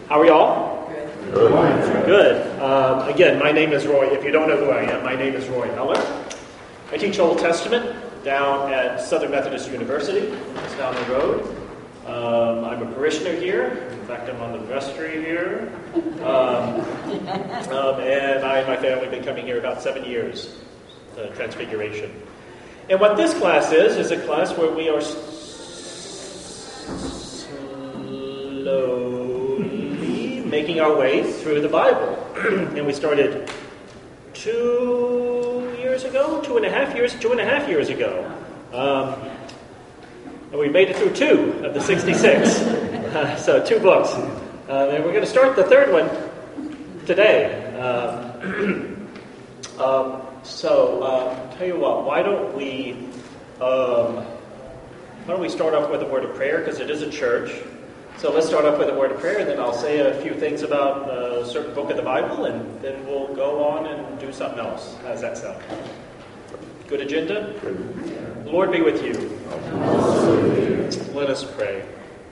How are y'all? Good. Again, my name is Roy. If you don't know who I am, my name is Roy Heller. I teach Old Testament down at Southern Methodist University. It's down the road. I'm a parishioner here. In fact, I'm on the vestry here. And I and my family have been coming here about 7 years, Transfiguration. And what this class is a class where we are slowly making our way through the Bible. And we started 2 years ago, 2.5 years ago. And we made it through 2 of the 66. So 2 books. And we're going to start the third one today. Tell you what, why don't we start off with a word of prayer, because it is a church. So let's start off with a word of prayer, and then I'll say a few things about a certain book of the Bible, and then we'll go on and do something else. How does that sound? Good agenda? The Lord be with you. Let us pray.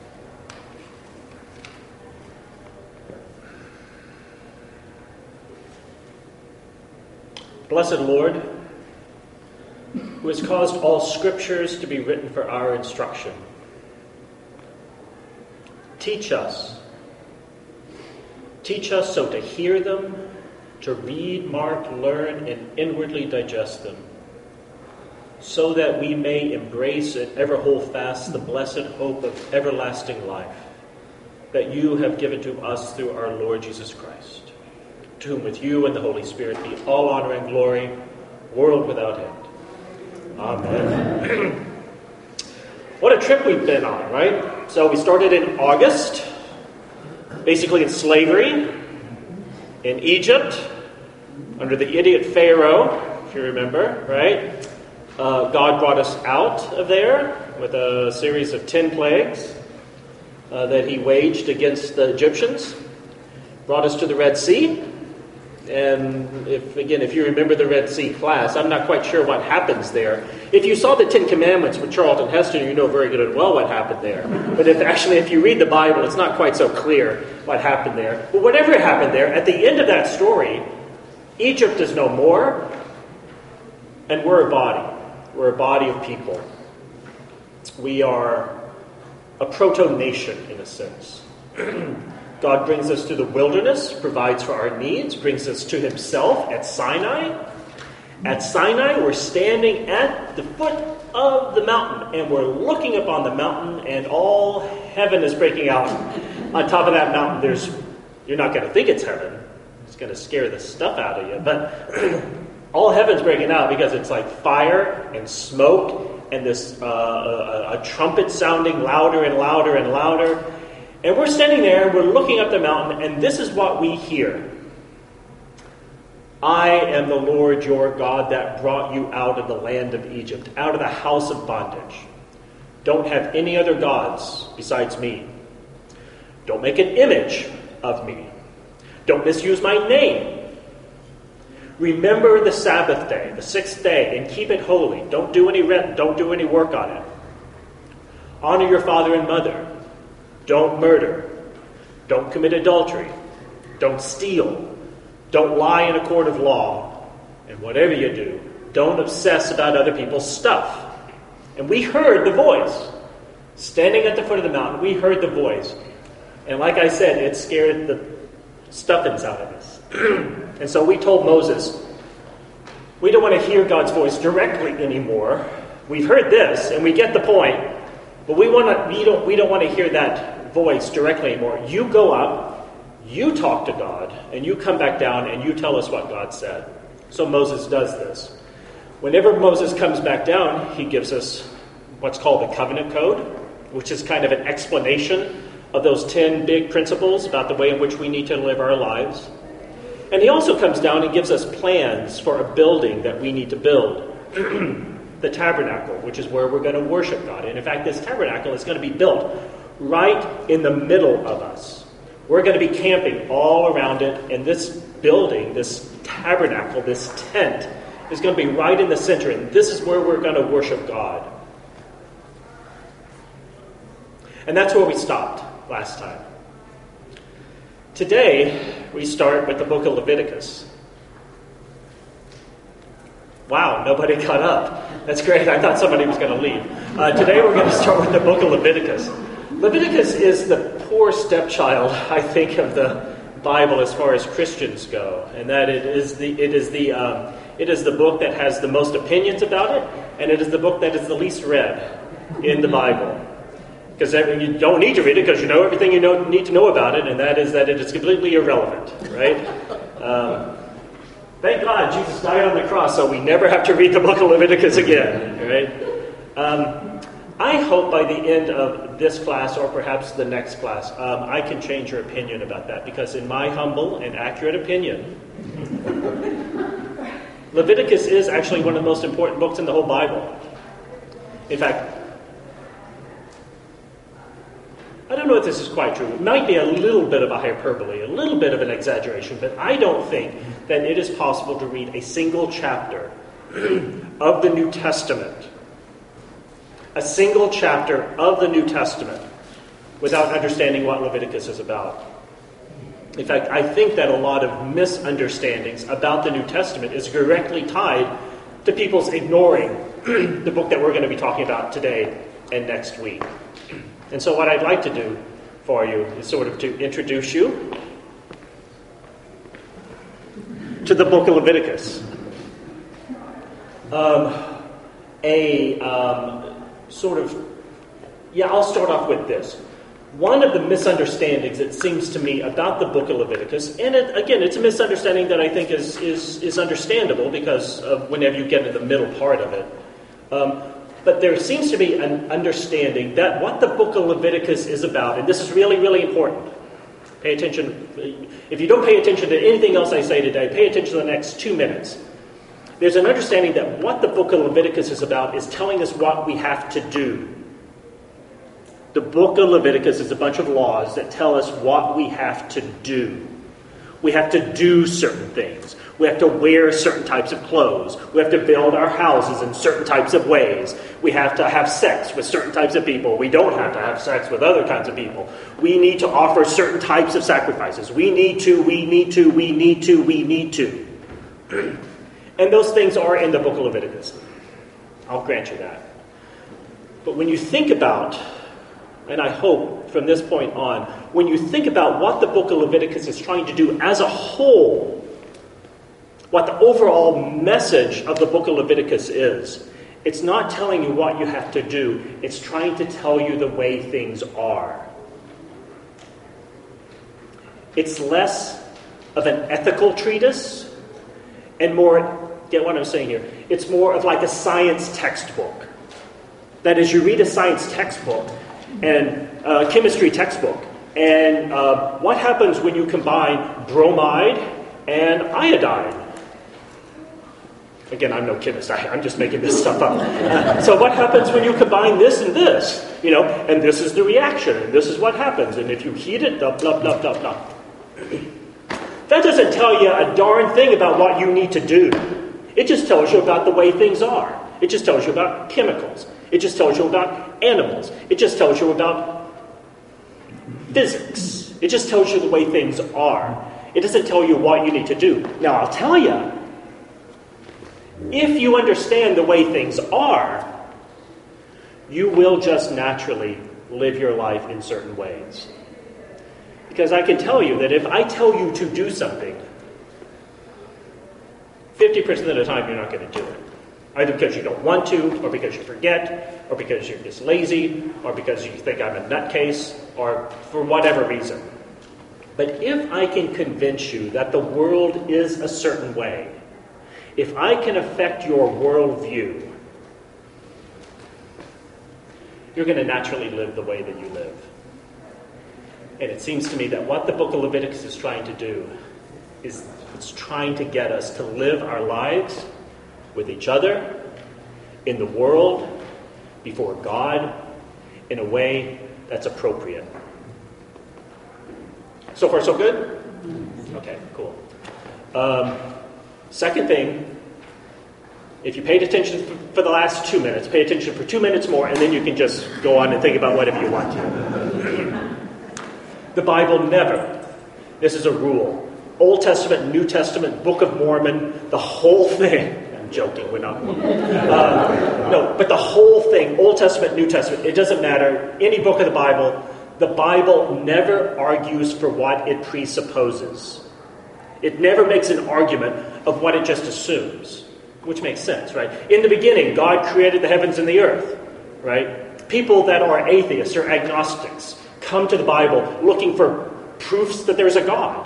Blessed Lord, who has caused all scriptures to be written for our instruction, teach us so to hear them, to read, mark, learn, and inwardly digest them, so that we may embrace and ever hold fast the blessed hope of everlasting life that you have given to us through our Lord Jesus Christ, to whom with you and the Holy Spirit be all honor and glory, world without end. Amen. What a trip we've been on, right? So we started in August, basically in slavery, in Egypt, under the idiot Pharaoh, if you remember, right? God brought us out of there with a series of 10 plagues that he waged against the Egyptians, brought us to the Red Sea. And if you remember the Red Sea class, I'm not quite sure what happens there. If you saw the 10 Commandments with Charlton Heston, you know very good and well what happened there. But if you read the Bible, it's not quite so clear what happened there. But whatever happened there, at the end of that story, Egypt is no more, and we're a body. We're a body of people. We are a proto-nation, in a sense. God brings us to the wilderness, provides for our needs, brings us to himself at Sinai. At Sinai, we're standing at the foot of the mountain, and we're looking up on the mountain, and all heaven is breaking out. On top of that mountain, you're not going to think it's heaven. It's going to scare the stuff out of you. But all heaven's breaking out because it's like fire and smoke and this a trumpet sounding louder and louder and louder. And we're standing there, we're looking up the mountain, and this is what we hear. I am the Lord your God that brought you out of the land of Egypt, out of the house of bondage. Don't have any other gods besides me. Don't make an image of me. Don't misuse my name. Remember the Sabbath day, the 6th day, and keep it holy. Don't do any work on it. Honor your father and mother. Don't murder. Don't commit adultery. Don't steal. Don't lie in a court of law. And whatever you do, don't obsess about other people's stuff. And we heard the voice. Standing at the foot of the mountain, we heard the voice. And like I said, it scared the stuffings out of us. And so we told Moses, we don't want to hear God's voice directly anymore. We've heard this, and we get the point. But we don't want to hear that voice directly anymore. You go up, you talk to God, and you come back down and you tell us what God said. So Moses does this. Whenever Moses comes back down, he gives us what's called the Covenant Code, which is kind of an explanation of those 10 big principles about the way in which we need to live our lives. And he also comes down and gives us plans for a building that we need to build. The tabernacle, which is where we're going to worship God. And in fact, this tabernacle is going to be built right in the middle of us. We're going to be camping all around it, and this building, this tabernacle, this tent, is going to be right in the center, and this is where we're going to worship God. And that's where we stopped last time. Today, we start with the book of Leviticus. Wow, nobody got up. That's great. I thought somebody was going to leave. Today, we're going to start with the book of Leviticus. Leviticus is the poor stepchild, I think, of the Bible as far as Christians go, and that it is the book that has the most opinions about it, and it is the book that is the least read in the Bible. Because you don't need to read it because you know everything you need to know about it, and that is that it is completely irrelevant, right? Thank God Jesus died on the cross, so we never have to read the book of Leviticus again, right? I hope by the end of this class, or perhaps the next class, I can change your opinion about that, because in my humble and accurate opinion, Leviticus is actually one of the most important books in the whole Bible. In fact, I don't know if this is quite true. It might be a little bit of a hyperbole, a little bit of an exaggeration, but I don't think that it is possible to read a single chapter of the New Testament, without understanding what Leviticus is about. In fact, I think that a lot of misunderstandings about the New Testament is directly tied to people's ignoring the book that we're going to be talking about today and next week. And so what I'd like to do for you is sort of to introduce you to the book of Leviticus. I'll start off with this. One of the misunderstandings, it seems to me, about the book of Leviticus, and it's a misunderstanding that I think is understandable because of whenever you get in the middle part of it. But there seems to be an understanding that what the book of Leviticus is about, and this is really, really important. Pay attention. If you don't pay attention to anything else I say today, pay attention to the next 2 minutes. There's an understanding that what the book of Leviticus is about is telling us what we have to do. The book of Leviticus is a bunch of laws that tell us what we have to do. We have to do certain things. We have to wear certain types of clothes. We have to build our houses in certain types of ways. We have to have sex with certain types of people. We don't have to have sex with other kinds of people. We need to offer certain types of sacrifices. We need to. And those things are in the book of Leviticus. I'll grant you that. But when you think about, and I hope from this point on, when you think about what the book of Leviticus is trying to do as a whole, what the overall message of the book of Leviticus is, it's not telling you what you have to do. It's trying to tell you the way things are. It's less of an ethical treatise and more, get what I'm saying here? It's more of like a science textbook. That is, you read a science textbook and a chemistry textbook, and what happens when you combine bromide and iodine? Again, I'm no chemist. I'm just making this stuff up. So what happens when you combine this and this? And this is the reaction, and this is what happens. And if you heat it, blah, blah, blah, blah, blah. That doesn't tell you a darn thing about what you need to do. It just tells you about the way things are. It just tells you about chemicals. It just tells you about animals. It just tells you about physics. It just tells you the way things are. It doesn't tell you what you need to do. Now, I'll tell you, if you understand the way things are, you will just naturally live your life in certain ways. Because I can tell you that if I tell you to do something, 50% of the time you're not going to do it. Either because you don't want to, or because you forget, or because you're just lazy, or because you think I'm a nutcase, or for whatever reason. But if I can convince you that the world is a certain way, if I can affect your worldview, you're going to naturally live the way that you live. And it seems to me that what the book of Leviticus is trying to do is it's trying to get us to live our lives with each other, in the world, before God, in a way that's appropriate. So far, so good? Okay, cool. Second thing, if you paid attention for the last 2 minutes, pay attention for 2 minutes more, and then you can just go on and think about whatever you want to. The Bible never This is a rule. Old Testament, New Testament, Book of Mormon, the whole thing. I'm joking, we're not Mormon. No, but the whole thing, Old Testament, New Testament, it doesn't matter. Any book of the Bible never argues for what it presupposes. It never makes an argument of what it just assumes, which makes sense, right? In the beginning, God created the heavens and the earth, right? People that are atheists or agnostics come to the Bible looking for proofs that there's a God.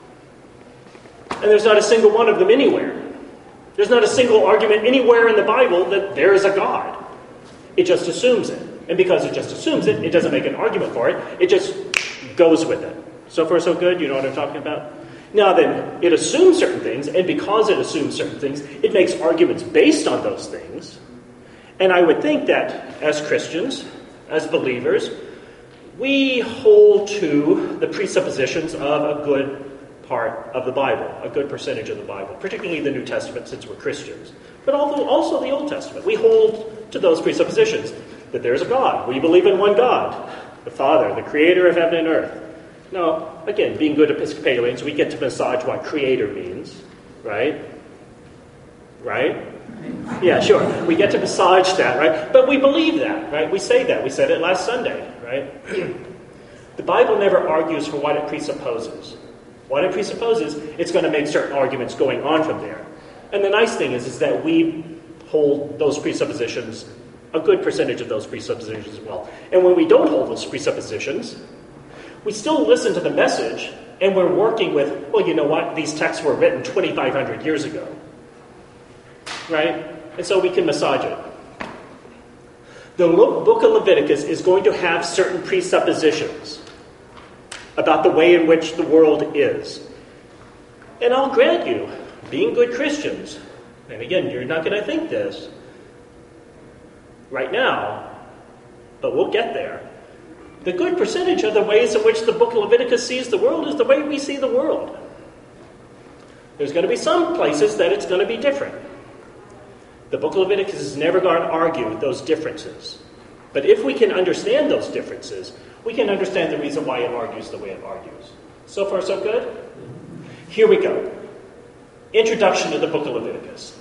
And there's not a single one of them anywhere. There's not a single argument anywhere in the Bible that there is a God. It just assumes it. And because it just assumes it, it doesn't make an argument for it. It just goes with it. So far, so good? You know what I'm talking about? Now then, it assumes certain things, and because it assumes certain things, it makes arguments based on those things. And I would think that as Christians, as believers, we hold to the presuppositions of a good part of the Bible, a good percentage of the Bible, particularly the New Testament since we're Christians, but also the Old Testament. We hold to those presuppositions that there's a God. We believe in one God, the Father, the creator of heaven and earth. Now, again, being good Episcopalians, we get to massage what creator means, right? Right? Yeah, sure. We get to massage that, right? But we believe that, right? We say that. We said it last Sunday, right? The Bible never argues for what it presupposes. What it presupposes, it's going to make certain arguments going on from there. And the nice thing is that we hold those presuppositions, a good percentage of those presuppositions as well. And when we don't hold those presuppositions, we still listen to the message, and we're working with, well, you know what? These texts were written 2,500 years ago. Right? And so we can massage it. The book of Leviticus is going to have certain presuppositions about the way in which the world is. And I'll grant you, being good Christians, and again, you're not going to think this right now, but we'll get there. The good percentage of the ways in which the book of Leviticus sees the world is the way we see the world. There's going to be some places that it's going to be different. The book of Leviticus is never going to argue those differences. But if we can understand those differences, we can understand the reason why it argues the way it argues. So far, so good? Here we go. Introduction to the book of Leviticus.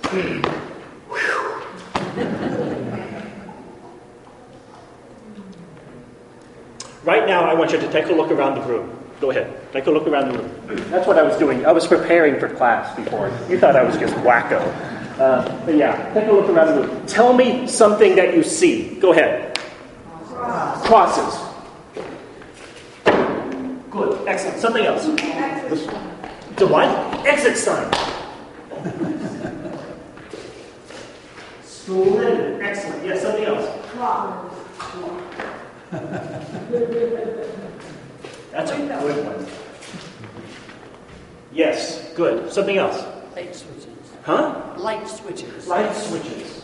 Right now, I want you to take a look around the room. Go ahead. Take a look around the room. That's what I was doing. I was preparing for class before. You thought I was just wacko. But yeah, take a look around the room. Tell me something that you see. Go ahead. Crosses. Good. Excellent. Something else. The what? Exit sign. Splendid. Excellent. Yes, something else. That's a good one. Yes, good. Something else. Light switches. Huh? Light switches. Light switches.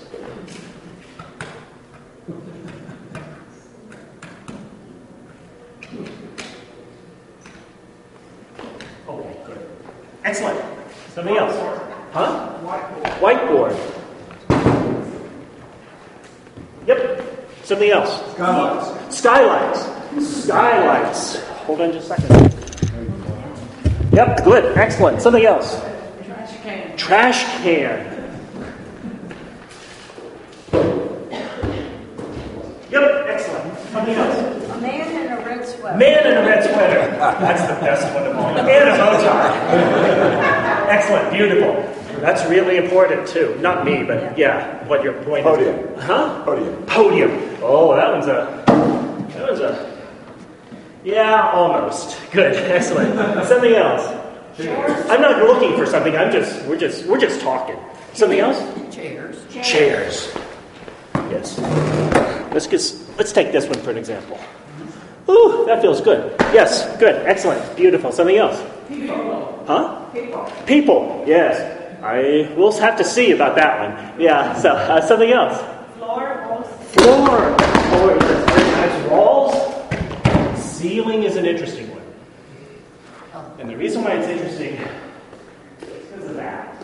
Okay, good. Excellent. Something else. Huh? Whiteboard. Yep. Something else. Skylights. Hold on just a second. Yep, good. Excellent. Something else. Trash can. Yep, excellent. Something else. A man in a red sweater. Man in a red sweater. That's the best one of all. And a bow tie. Excellent. Beautiful. That's really important too. Not me, but yeah, what your point Podium. is. Huh? Podium. Podium. Oh, that one's a. Yeah, almost. Good. Excellent. Something else. I'm not looking for something. We're just talking. Something else? Chairs. Yes. Let's take this one for an example. Ooh, that feels good. Yes, good. Excellent. Beautiful. Something else? People. Huh? People. Yes. I will have to see about that one. Yeah. So something else? Floor. Has walls. Ceiling is an interesting one. And the reason why it's interesting is because of that.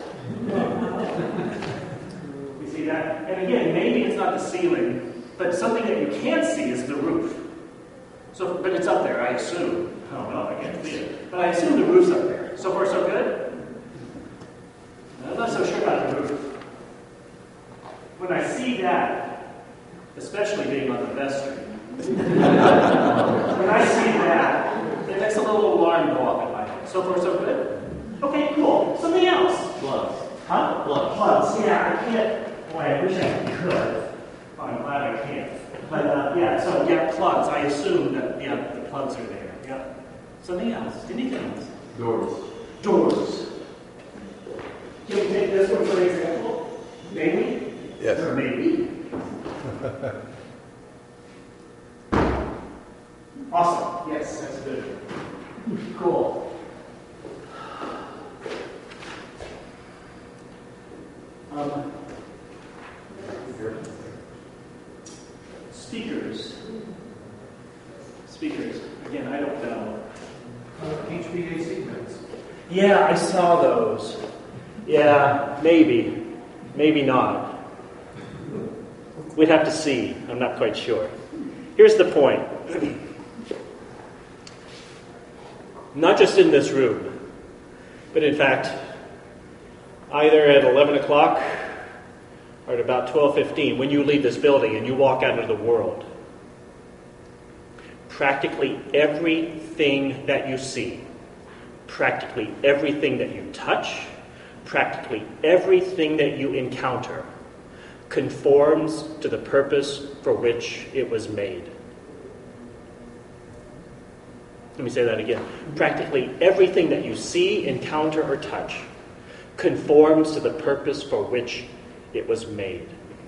You see that? And again, maybe it's not the ceiling, but something that you can't see is the roof. So, but it's up there, I assume. I don't know, I can't see it. But I assume the roof's up there. So far, so good? I'm not so sure about the roof. When I see that, especially being on the vestry, when I see that, it makes a little alarm go off in my head. So far, so good? Okay, cool. Something else. Plugs. Huh? Plugs. Plugs. Yeah, I can't. Boy, I wish I could. Oh, I'm glad I can't. But plugs. I assume that, the plugs are there. Yeah. Something else. Anything else? Doors. Can we take this one for example? Maybe? Yes. Or maybe. Awesome. Yes, that's good. Cool. Speakers. Again, I don't know. HVAC vents. Yeah, I saw those. Yeah, maybe. Maybe not. We'd have to see. I'm not quite sure. Here's the point. Not just in this room, but in fact, either at 11 o'clock or at about 12:15, when you leave this building and you walk out into the world, practically everything that you see, practically everything that you touch, practically everything that you encounter conforms to the purpose for which it was made. Let me say that again. Practically everything that you see, encounter, or touch conforms to the purpose for which it was made.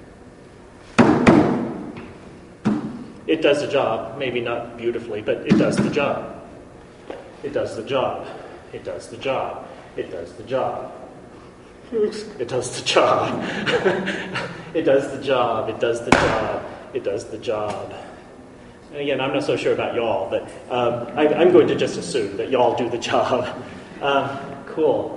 It does the job, maybe not beautifully, but it does the job. It does the job. It does the job. It does the job. It does the job. It does the job. It does the job. It does the job. And again, I'm not so sure about y'all, but I'm going to just assume that y'all do the job. Cool.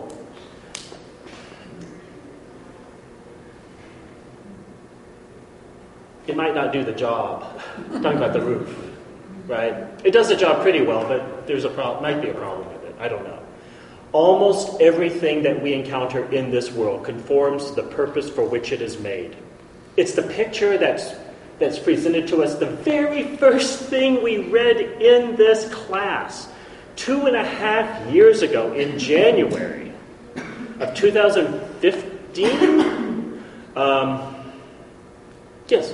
It might not do the job. I'm talking about the roof, right? It does the job pretty well, but there's might be a problem with it. I don't know. Almost everything that we encounter in this world conforms to the purpose for which it is made. It's the picture that's presented to us the very first thing we read in this class 2.5 years ago in January of 2015. Yes.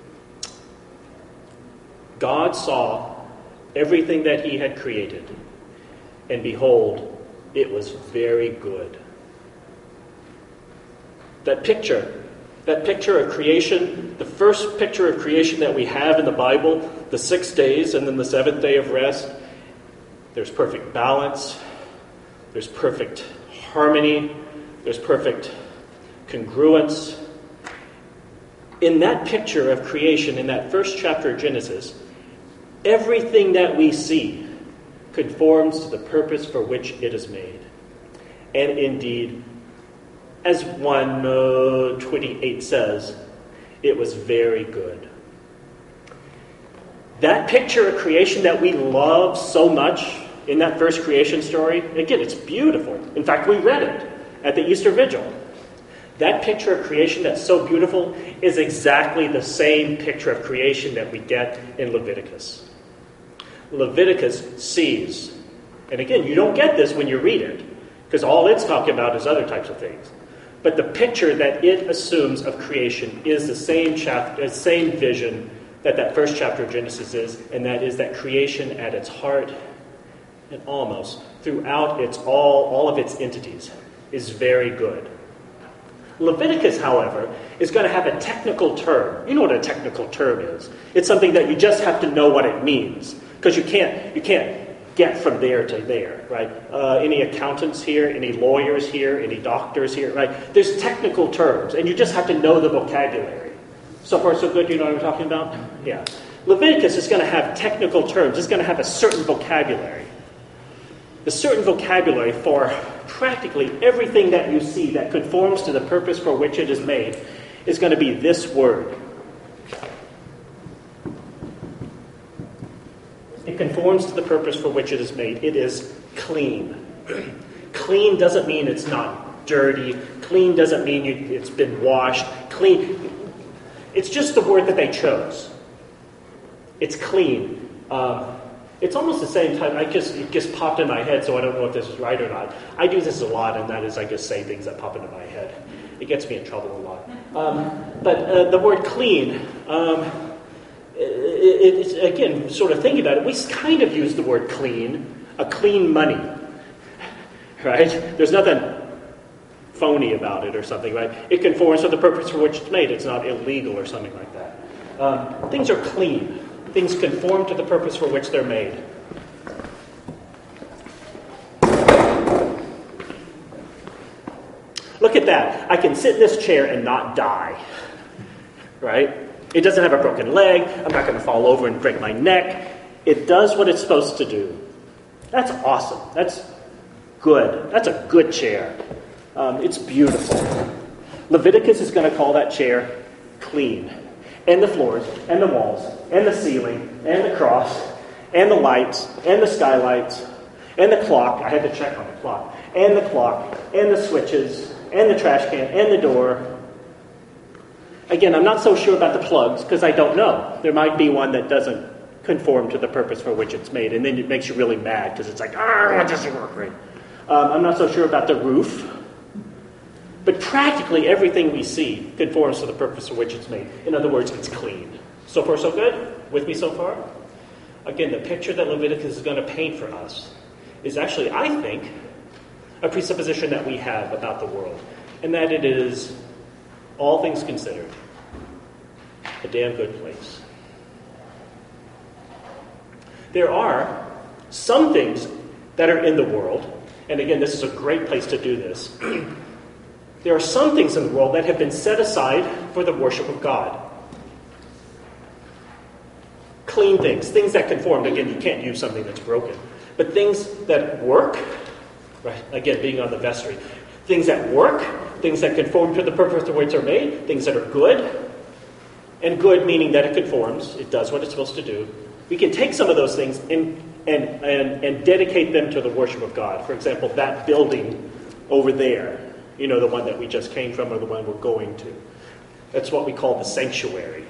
God saw everything that he had created, and behold, it was very good. That picture of creation, the first picture of creation that we have in the Bible, the 6 days and then the seventh day of rest, there's perfect balance, there's perfect harmony, there's perfect congruence. In that picture of creation, in that first chapter of Genesis, everything that we see conforms to the purpose for which it is made. And indeed, as 1:28 says, it was very good. That picture of creation that we love so much in that first creation story, again, it's beautiful. In fact, we read it at the Easter Vigil. That picture of creation that's so beautiful is exactly the same picture of creation that we get in Leviticus. Leviticus sees, and again, you don't get this when you read it, because all it's talking about is other types of things. But the picture that it assumes of creation is the same vision that first chapter of Genesis is, and that is that creation at its heart, and almost throughout all of its entities, is very good. Leviticus, however, is going to have a technical term. You know what a technical term is. It's something that you just have to know what it means, because you can't get from there to there, right? Any accountants here, any lawyers here, any doctors here, right? There's technical terms, and you just have to know the vocabulary. So far, so good, you know what I'm talking about? Yeah. Leviticus is going to have technical terms. It's going to have a certain vocabulary. The certain vocabulary for practically everything that you see that conforms to the purpose for which it is made is going to be this word. It conforms to the purpose for which it is made. It is clean. Clean doesn't mean it's not dirty. Clean doesn't mean it's been washed. Clean, it's just the word that they chose. It's clean. It's almost the same time. It just popped in my head, so I don't know if this is right or not. I do this a lot, and that is I just say things that pop into my head. It gets me in trouble a lot. But the word clean, it's, again, sort of thinking about it, we kind of use the word clean, a clean money, right? There's nothing phony about it or something, right? It conforms to the purpose for which it's made. It's not illegal or something like that. Things are clean. Things conform to the purpose for which they're made. Look at that. I can sit in this chair and not die. Right? It doesn't have a broken leg. I'm not going to fall over and break my neck. It does what it's supposed to do. That's awesome. That's good. That's a good chair. It's beautiful. Leviticus is going to call that chair clean. And the floors, and the walls, and the ceiling, and the cross, and the lights, and the skylights, and the clock. I had to check on the clock. And the clock, and the switches, and the trash can, and the door. Again, I'm not so sure about the plugs, because I don't know. There might be one that doesn't conform to the purpose for which it's made, and then it makes you really mad, because it's like, it doesn't work right. I'm not so sure about the roof. But practically everything we see conforms to the purpose for which it's made. In other words, it's clean. So far, so good? With me so far? Again, the picture that Leviticus is going to paint for us is actually, I think, a presupposition that we have about the world. And that it is, all things considered, a damn good place. There are some things that are in the world, and again, this is a great place to do this. There are some things in the world that have been set aside for the worship of God. Clean things, things that conform. Again, you can't use something that's broken. But things that work, right? Again, being on the vestry. Things that work, things that conform to the purpose to which they're made, things that are good. And good meaning that it conforms, it does what it's supposed to do. We can take some of those things and dedicate them to the worship of God. For example, that building over there. You know, the one that we just came from or the one we're going to. That's what we call the sanctuary.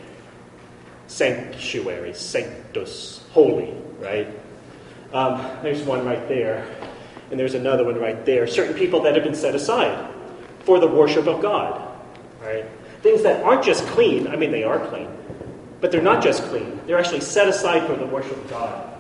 Sanctuary, sanctus, holy, right? There's one right there. And there's another one right there. Certain people that have been set aside for the worship of God, right? Things that aren't just clean. I mean, they are clean. But they're not just clean. They're actually set aside for the worship of God.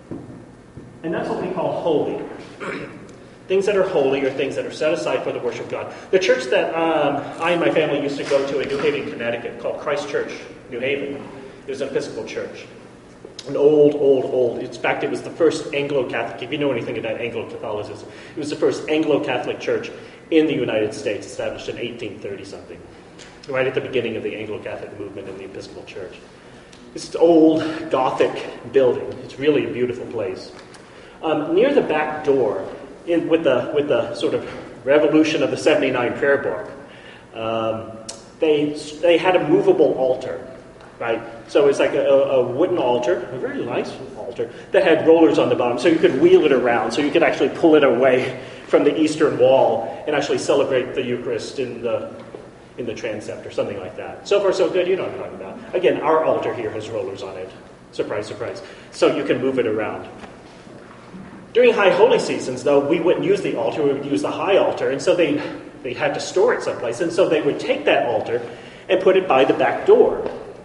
And that's what we call holy. Things that are holy are things that are set aside for the worship of God. The church that I and my family used to go to in New Haven, Connecticut, called Christ Church, New Haven, it was an Episcopal church. An old. In fact, it was the first Anglo-Catholic, if you know anything about Anglo-Catholicism, it was the first Anglo-Catholic church in the United States, established in 1830-something, right at the beginning of the Anglo-Catholic movement in the Episcopal Church. It's an old Gothic building. It's really a beautiful place. Near the back door, with the sort of revolution of the 79 prayer book, they had a movable altar, right? So it's like a wooden altar, a very nice altar, that had rollers on the bottom, so you could wheel it around, so you could actually pull it away from the eastern wall and actually celebrate the Eucharist in the transept or something like that. So far, so good. You know what I'm talking about. Again, our altar here has rollers on it. Surprise, surprise. So you can move it around. During high holy seasons, though, we wouldn't use the altar, we would use the high altar, and so they had to store it someplace, and so they would take that altar and put it by the back door,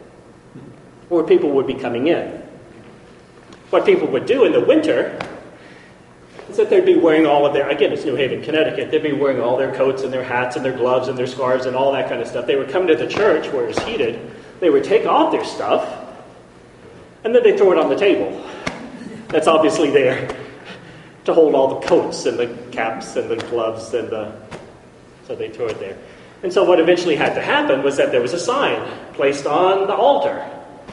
where people would be coming in. What people would do in the winter is that they'd be wearing all of their, again, it's New Haven, Connecticut, they'd be wearing all their coats and their hats and their gloves and their scarves and all that kind of stuff. They would come to the church where it's heated, they would take off their stuff, and then they'd throw it on the table. That's obviously there to hold all the coats and the caps and the gloves so they throw it there. And so what eventually had to happen was that there was a sign placed on the altar.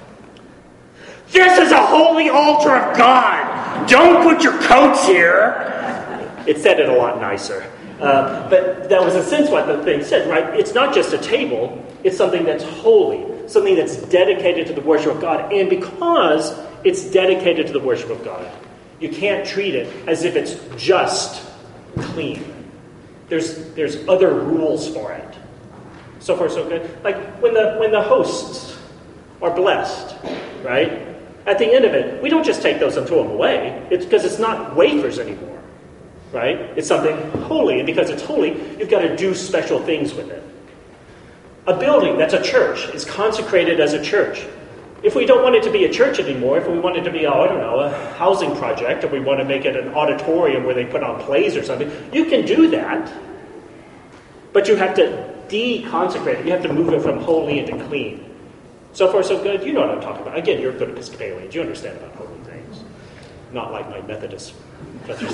This is a holy altar of God! Don't put your coats here! It said it a lot nicer. But that was in a sense what the thing said, right? It's not just a table, it's something that's holy, something that's dedicated to the worship of God. And because it's dedicated to the worship of God, You can't treat it as if it's just clean. There's other rules for it. So far, so good. Like when the hosts are blessed, right? At the end of it, we don't just take those and throw them away. It's because it's not wafers anymore, right? It's something holy, and because it's holy, you've got to do special things with it. A building that's a church is consecrated as a church. If we don't want it to be a church anymore, if we want it to be, a housing project, or we want to make it an auditorium where they put on plays or something, you can do that. But you have to deconsecrate it. You have to move it from holy into clean. So far, so good. You know what I'm talking about. Again, you're good Episcopalians. You understand about holy things. Not like my Methodist brothers.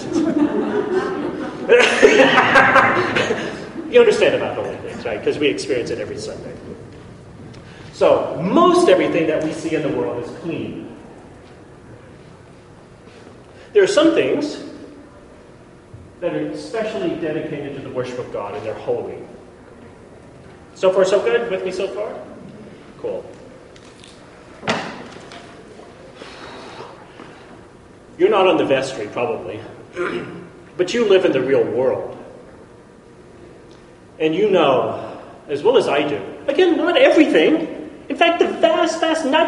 You understand about holy things, right? Because we experience it every Sunday. So, most everything that we see in the world is clean. There are some things that are especially dedicated to the worship of God, and they're holy. So far, so good? With me so far? Cool. You're not on the vestry, probably. But you live in the real world. And you know, as well as I do, again, not everything. In fact, the vast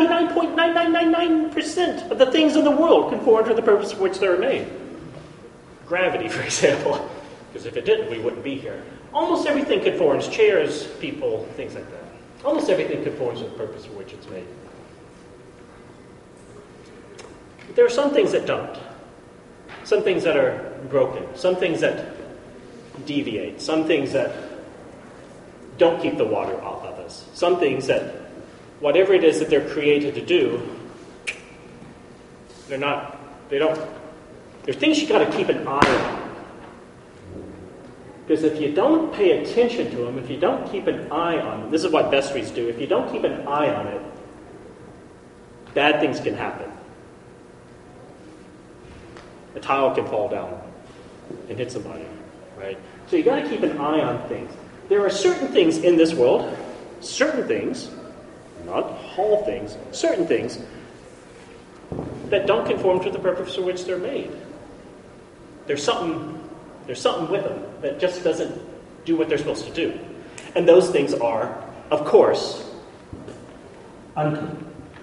99.9999% of the things in the world conform to the purpose for which they were made. Gravity, for example. Because if it didn't, we wouldn't be here. Almost everything conforms. Chairs, people, things like that. Almost everything conforms to the purpose for which it's made. But there are some things that don't. Some things that are broken. Some things that deviate. Some things that don't keep the water off of us. Some things that, whatever it is that they're created to do, there's things you got to keep an eye on. Because if you don't pay attention to them, if you don't keep an eye on them, this is what vestries do, if you don't keep an eye on it, bad things can happen. A tile can fall down and hit somebody, right? So you got to keep an eye on things. There are certain things in this world, certain things, not all things, certain things that don't conform to the purpose for which they're made. There's something with them that just doesn't do what they're supposed to do. And those things are, of course, unclean.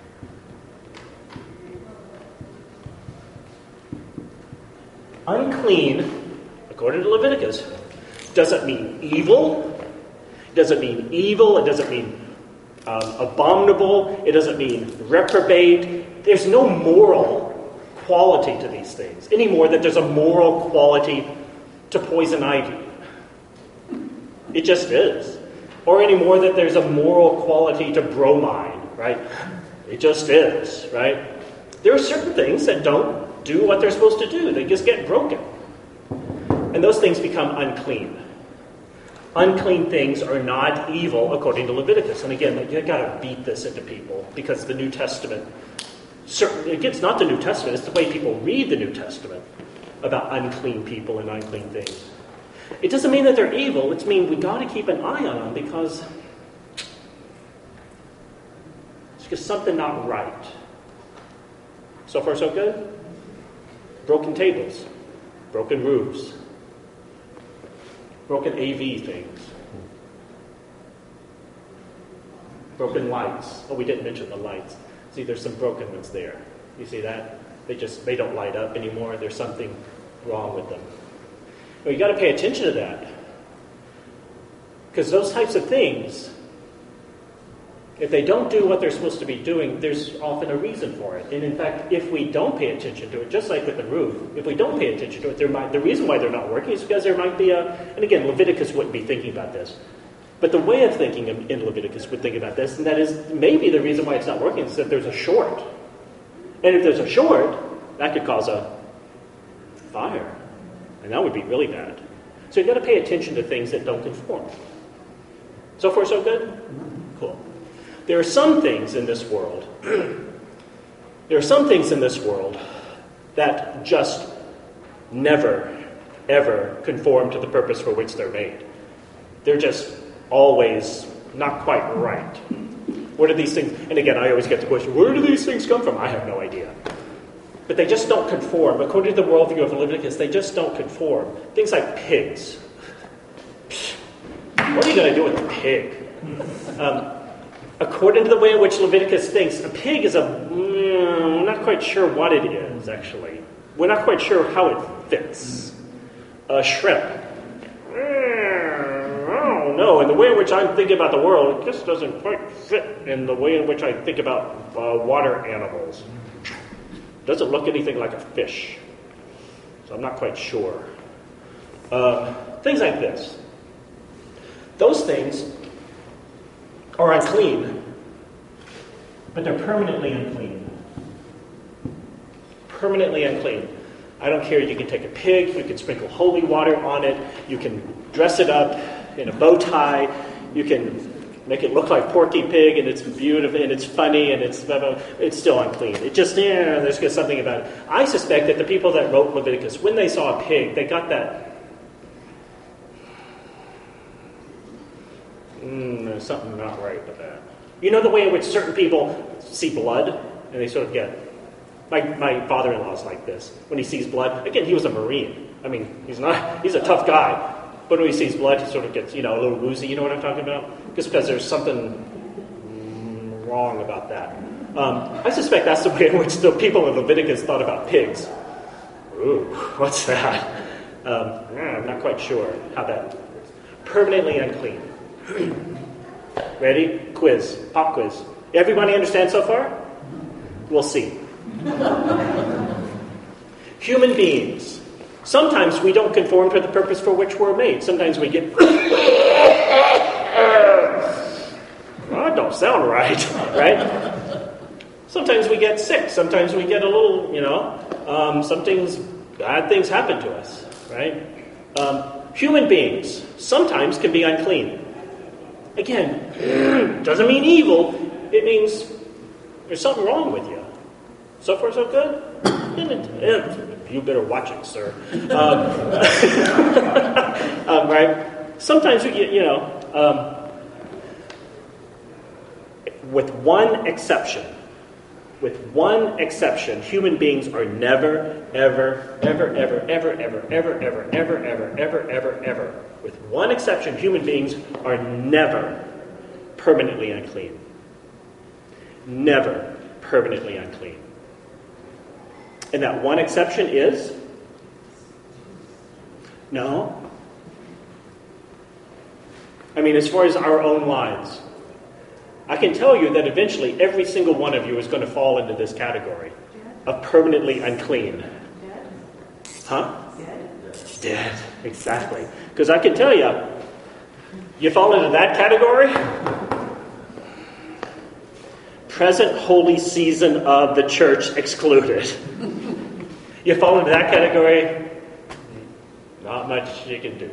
Unclean, according to Leviticus, doesn't mean evil. It doesn't mean evil. It doesn't mean abominable. It doesn't mean reprobate. There's no moral quality to these things, any more than there's a moral quality to poison ivy. It just is. Or any more that there's a moral quality to bromine, right? It just is, right? There are certain things that don't do what they're supposed to do. They just get broken. And those things become unclean. Unclean things are not evil according to Leviticus. And again, you've got to beat this into people because the New Testament, it's not the New Testament, it's the way people read the New Testament about unclean people and unclean things. It doesn't mean that they're evil. It means we got to keep an eye on them because something not right. So far, so good? Broken tables, broken roofs, broken AV things, broken lights. Oh, we didn't mention the lights. See, there's some broken ones there. You see that? They don't light up anymore. There's something wrong with them. Well, you got to pay attention to that. Because those types of things, if they don't do what they're supposed to be doing, there's often a reason for it. And in fact, if we don't pay attention to it, just like with the roof, if we don't pay attention to it, the reason why they're not working is because there might be and again, Leviticus wouldn't be thinking about this. But the way of thinking in Leviticus would think about this, and that is maybe the reason why it's not working is that there's a short. And if there's a short, that could cause a fire. And that would be really bad. So you've got to pay attention to things that don't conform. So far, so good? Cool. There are some things in this world, that just never, ever conform to the purpose for which they're made. They're just always not quite right. What are these things? And again, I always get the question, where do these things come from? I have no idea. but they just don't conform. According to the worldview of Leviticus, they just don't conform. Things like pigs. What are you going to do with a pig? According to the way in which Leviticus thinks, a pig is we're not quite sure what it is, actually. We're not quite sure how it fits. A shrimp. I don't know. In the way in which I'm thinking about the world, it just doesn't quite fit in the way in which I think about water animals. Doesn't look anything like a fish. So I'm not quite sure. Things like this. Those things are unclean, but they're permanently unclean. Permanently unclean. I don't care, you can take a pig, you can sprinkle holy water on it, you can dress it up in a bow tie, you can make it look like Porky Pig, and it's beautiful, and it's funny, and it's still unclean. It just, there's just something about it. I suspect that the people that wrote Leviticus, when they saw a pig, they got that, there's something not right with that. You know the way in which certain people see blood, and they sort of get, my father-in-law's like this. When he sees blood, again, he was a Marine. I mean, he's a tough guy. But when he sees blood, he sort of gets, a little woozy. You know what I'm talking about? Just because there's something wrong about that. I suspect that's the way in which the people of Leviticus thought about pigs. Ooh, what's that? I'm not quite sure how that works. Permanently unclean. Ready? Quiz. Pop quiz. Everybody understand so far? We'll see. Human beings. Sometimes we don't conform to the purpose for which we're made. Sometimes we get... that don't sound right, right? Sometimes we get sick. Sometimes we get a little, bad things happen to us, right? Human beings sometimes can be unclean. Again, doesn't mean evil. It means there's something wrong with you. So far, so good? You better watch it, sir. Right? Sometimes we get, with one exception, human beings are never, ever, ever, ever, ever, ever, ever, ever, ever, ever, ever, ever, ever. With one exception, human beings are never permanently unclean. Never permanently unclean. And that one exception is? No. I mean, as far as our own lives, I can tell you that eventually every single one of you is going to fall into this category of permanently unclean. Dead? Huh? Dead? Dead, exactly. Because I can tell you fall into that category, present holy season of the church excluded. You fall into that category, not much you can do.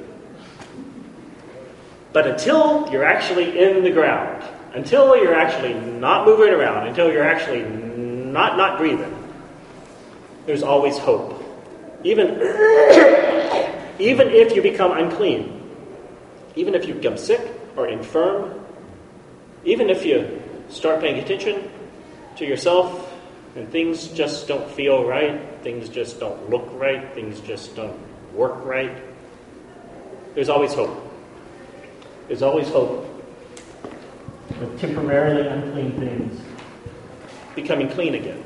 But until you're actually in the ground, until you're actually not moving around, until you're actually not breathing, there's always hope. Even if you become unclean, even if you become sick or infirm, even if you start paying attention to yourself and things just don't feel right, things just don't look right, things just don't work right, there's always hope. There's always hope with temporarily unclean things becoming clean again.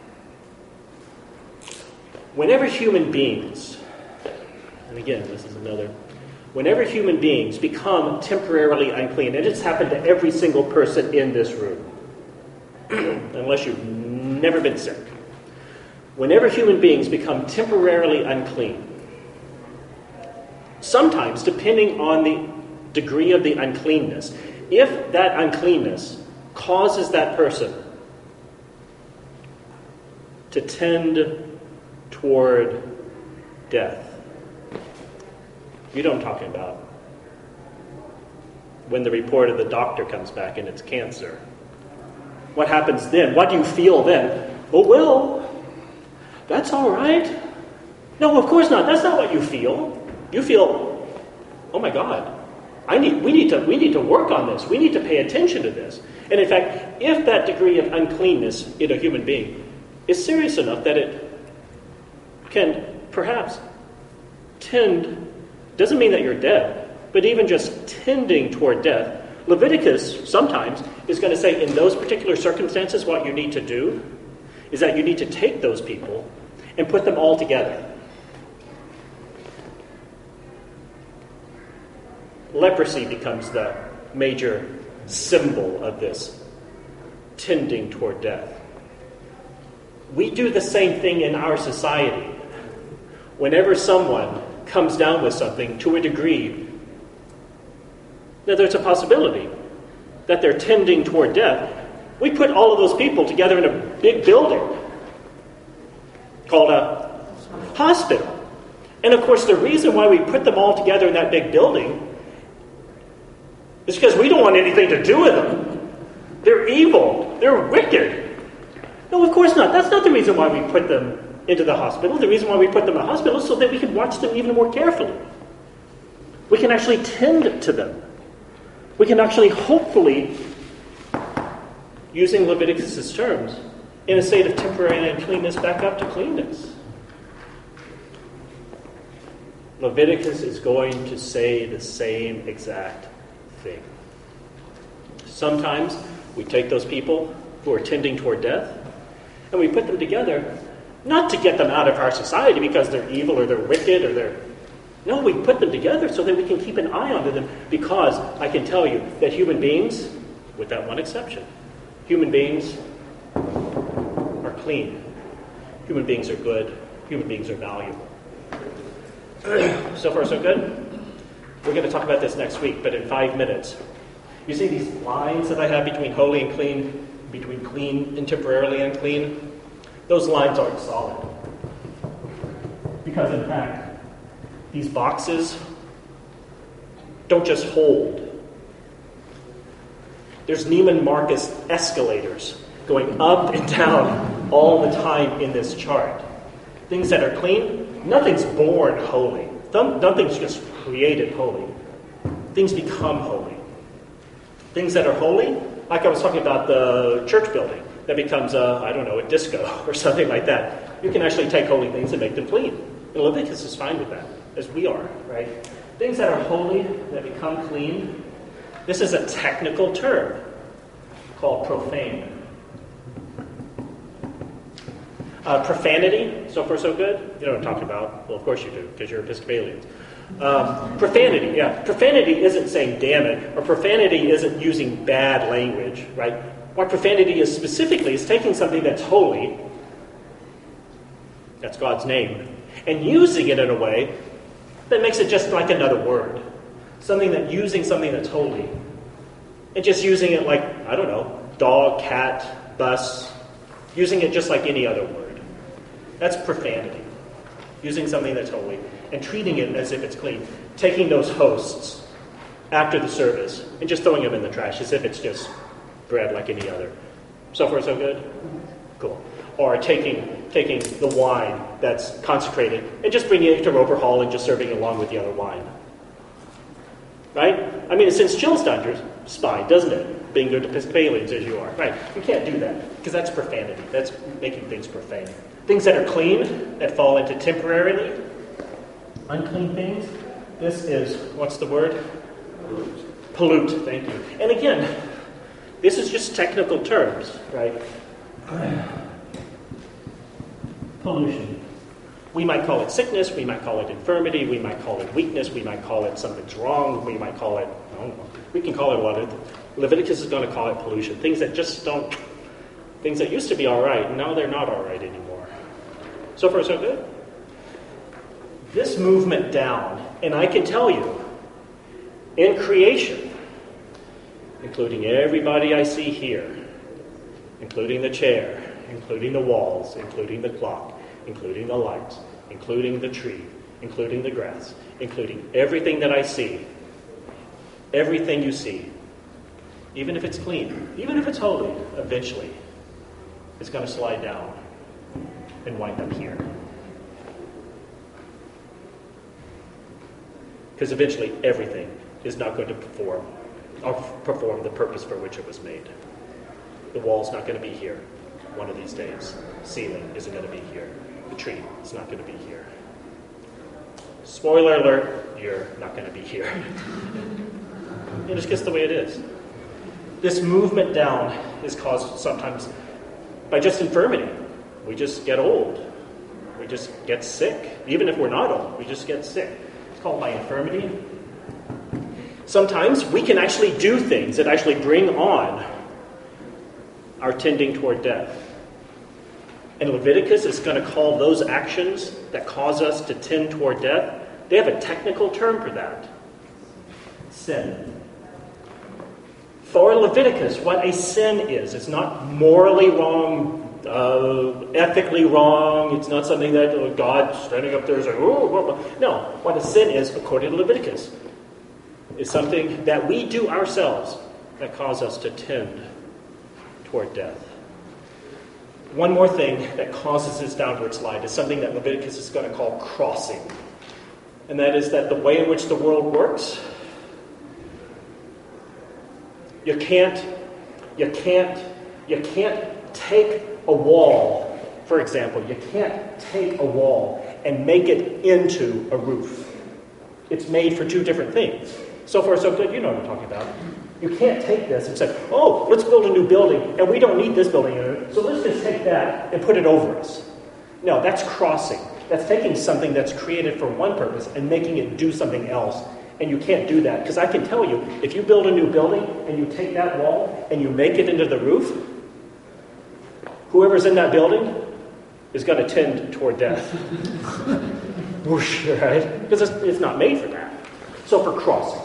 Whenever human beings, and again, this is whenever human beings become temporarily unclean, and it's happened to every single person in this room, unless you've never been sick. Whenever human beings become temporarily unclean, sometimes, depending on the degree of the uncleanness, if that uncleanness causes that person to tend toward death, you know what I'm talking about. When the report of the doctor comes back and it's cancer. What happens then? What do you feel then? Oh, well, that's all right. No, of course not. That's not what you feel. You feel, oh my God, we need to work on this. We need to pay attention to this. And in fact, if that degree of uncleanness in a human being is serious enough that it can perhaps tend, doesn't mean that you're dead, but even just tending toward death. Leviticus sometimes is going to say in those particular circumstances what you need to do is that you need to take those people and put them all together. Leprosy becomes the major symbol of this tending toward death. We do the same thing in our society. Whenever someone comes down with something to a degree that there's a possibility that they're tending toward death, we put all of those people together in a big building called a hospital. And of course, the reason why we put them all together in that big building is because we don't want anything to do with them. They're evil. They're wicked. No, of course not. That's not the reason why we put them into the hospital. The reason why we put them in the hospital is so that we can watch them even more carefully. We can actually tend to them. We can actually, hopefully, using Leviticus' terms, in a state of temporary uncleanness back up to cleanness. Leviticus is going to say the same exact thing. Sometimes we take those people who are tending toward death and we put them together, not to get them out of our society because they're evil or they're wicked or they're... No, we put them together so that we can keep an eye on them, because I can tell you that human beings, with that one exception, human beings are clean. Human beings are good. Human beings are valuable. So far, so good? We're going to talk about this next week, but in 5 minutes. You see these lines that I have between holy and clean, between clean and temporarily unclean? Those lines aren't solid. Because in fact, these boxes don't just hold. There's Neiman Marcus escalators going up and down all the time in this chart. Things that are clean, nothing's born holy. Nothing's just created holy. Things become holy. Things that are holy, like I was talking about the church building, that becomes a disco or something like that. You can actually take holy things and make them clean. And Leviticus is fine with that, as we are, right? Things that are holy, that become clean. This is a technical term called profane. Profanity, so far so good? You know what I'm talking about? Well, of course you do, because you're Episcopalians. Profanity, yeah. Profanity isn't saying damn it, or profanity isn't using bad language, right? What profanity is specifically is taking something that's holy, that's God's name, and using it in a way that makes it just like another word. Using something that's holy, and just using it like, I don't know, dog, cat, bus, using it just like any other word. That's profanity. Using something that's holy and treating it as if it's clean. Taking those hosts after the service and just throwing them in the trash as if it's just bread like any other. So far, so good? Cool. Or taking the wine that's consecrated and just bringing it to Roper Hall and just serving it along with the other wine. Right? I mean, it sends chills down your spine, doesn't it? Being good Episcopalians as you are. Right. You can't do that because that's profanity. That's making things profane. Things that are clean, that fall into temporarily unclean things, this is, what's the word? Pollute, thank you. And again, this is just technical terms, right? Pollution. We might call it sickness, we might call it infirmity, we might call it weakness, we might call it something's wrong, we might call it, I don't know, we can call it a lot of things. Leviticus is going to call it pollution. Things that just don't, things that used to be all right, and now they're not all right anymore. So far, so good? This movement down, and I can tell you, in creation, including everybody I see here, including the chair, including the walls, including the clock, including the lights, including the tree, including the grass, including everything that I see, everything you see, even if it's clean, even if it's holy, eventually it's going to slide down and wind up here. Because eventually everything is not going to perform the purpose for which it was made. The wall's not going to be here one of these days. Ceiling isn't going to be here. the tree is not going to be here. Spoiler alert, you're not going to be here. It just gets the way it is. This movement down is caused sometimes by just infirmity. We just get old. We just get sick. Even if we're not old, we just get sick. It's called by infirmity. Sometimes we can actually do things that actually bring on our tending toward death. And Leviticus is going to call those actions that cause us to tend toward death, they have a technical term for that. Sin. For Leviticus, what a sin is, it's not morally wrong, ethically wrong. It's not something that God standing up there is like, oh, no. What a sin is, according to Leviticus, is something that we do ourselves that cause us to tend toward death. One more thing that causes this downward slide is something that Leviticus is going to call crossing. And that is that the way in which the world works, you can't take a wall, for example, you can't take a wall and make it into a roof. It's made for two different things. So far, so good, you know what I'm talking about. You can't take this and say, oh, let's build a new building, and we don't need this building in it, so let's just take that and put it over us. No, that's crossing. That's taking something that's created for one purpose and making it do something else. And you can't do that. Because I can tell you, if you build a new building and you take that wall and you make it into the roof, whoever's in that building is going to tend toward death. Whoosh, right? Because it's not made for that. So for crossing.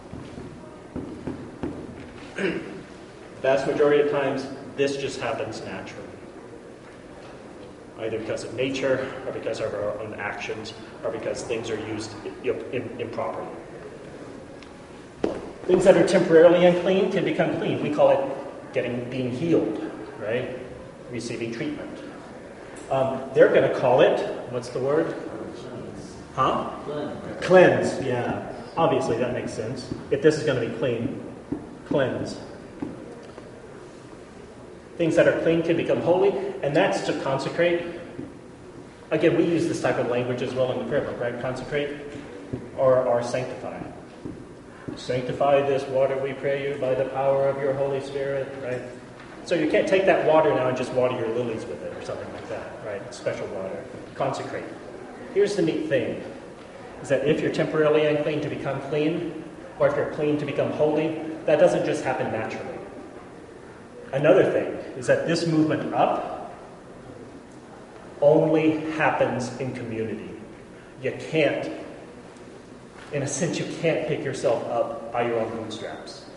Vast majority of times, this just happens naturally. Either because of nature, or because of our own actions, or because things are used improperly. Things that are temporarily unclean can become clean. We call it being healed, right? Receiving treatment. They're going to call it, what's the word? Huh? Cleanse, yeah. Obviously, that makes sense. If this is going to be clean, cleanse. Things that are clean can become holy, and that's to consecrate. Again, we use this type of language as well in the prayer book, right? Consecrate or sanctify. Sanctify this water, we pray you, by the power of your Holy Spirit, right? So you can't take that water now and just water your lilies with it or something like that, right? Special water. Consecrate. Here's the neat thing, is that if you're temporarily unclean to become clean, or if you're clean to become holy, that doesn't just happen naturally. Another thing is that this movement up only happens in community. You can't, in a sense, you can't pick yourself up by your own bootstraps.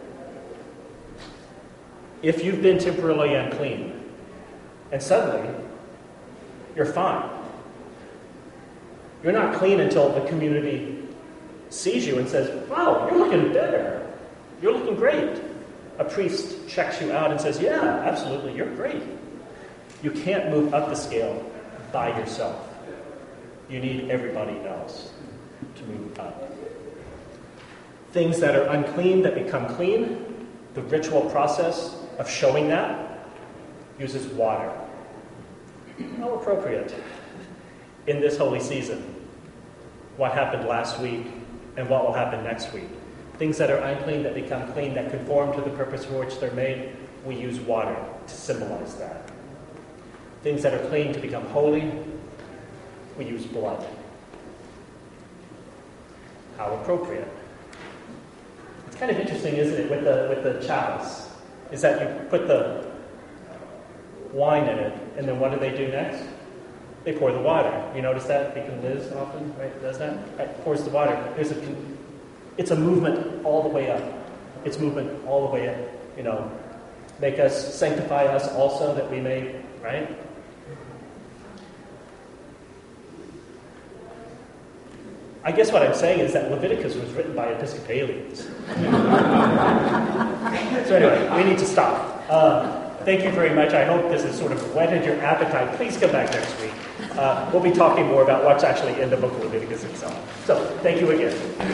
If you've been temporarily unclean, and suddenly you're fine. You're not clean until the community sees you and says, wow, you're looking better. You're looking great. A priest checks you out and says, yeah, absolutely, you're great. You can't move up the scale by yourself. You need everybody else to move up. Things that are unclean that become clean, the ritual process of showing that uses water. How appropriate in this holy season. What happened last week and what will happen next week. Things that are unclean that become clean, that conform to the purpose for which they're made, we use water to symbolize that. Things that are clean to become holy, we use blood. How appropriate. It's kind of interesting, isn't it, with the chalice, is that you put the wine in it, and then what do they do next? They pour the water. You notice that? Deacon Liz often, right, does that? Right, pours the water. It's a movement all the way up. It's movement all the way up. Make us, sanctify us also that we may, right? I guess what I'm saying is that Leviticus was written by Episcopalians. So anyway, we need to stop. Thank you very much. I hope this has sort of whetted your appetite. Please come back next week. We'll be talking more about what's actually in the book of Leviticus itself. So, thank you again.